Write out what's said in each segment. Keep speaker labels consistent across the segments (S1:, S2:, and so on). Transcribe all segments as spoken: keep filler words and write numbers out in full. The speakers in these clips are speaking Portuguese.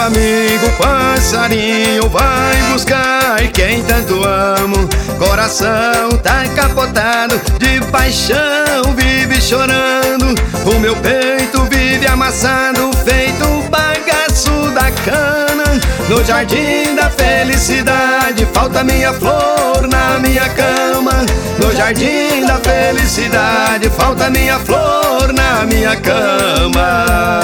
S1: amigo passarinho vai buscar quem tanto amo. Coração tá capotado de paixão, vive chorando. O meu peito vive amassado, feito um bagaço da cana. No jardim da felicidade falta minha flor na minha cama. No jardim da felicidade falta minha flor na minha cama.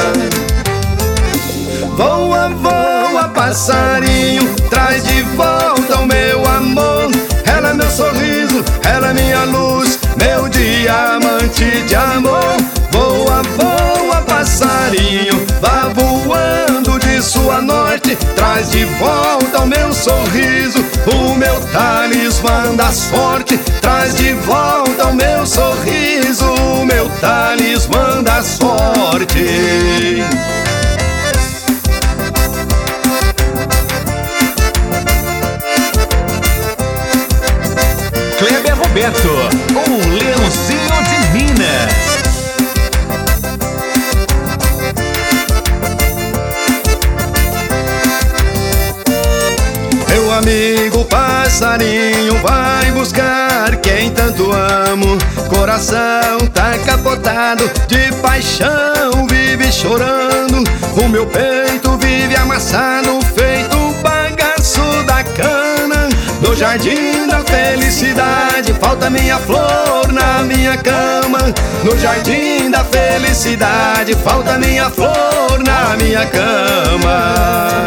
S1: Voa, voa, passarinho, traz de volta o meu amor. Ela é meu sorriso, ela é minha luz, meu diamante de amor. Voa, voa, passarinho, vá voando de sul a norte. Traz de volta o meu sorriso, o meu talismã da sorte. Traz de volta o meu sorriso, o meu talismã da sorte.
S2: Kleber Roberto, o Leãozinho de Minas.
S1: Meu amigo passarinho vai buscar quem tanto amo. Coração tá capotado de paixão, vive chorando. O meu peito vive amassado, feito um bagaço da cana. No jardim da felicidade falta minha flor na minha cama. No jardim da felicidade falta minha flor na minha cama.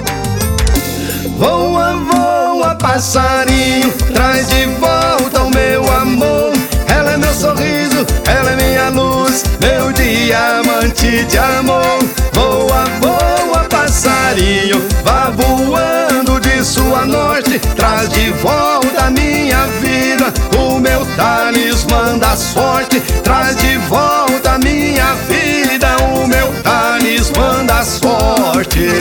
S1: Voa, voa, passarinho, traz de volta o meu amor. Ela é meu sorriso, ela é minha luz, meu diamante de amor. Voa, voa, passarinho, vá voando de sul a norte. Traz de volta a minha vida, o meu talismã da sorte. Traz de volta a minha vida, o meu talismã da sorte.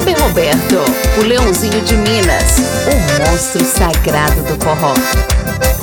S3: Roberto, o Leãozinho de Minas, o monstro sagrado do forró.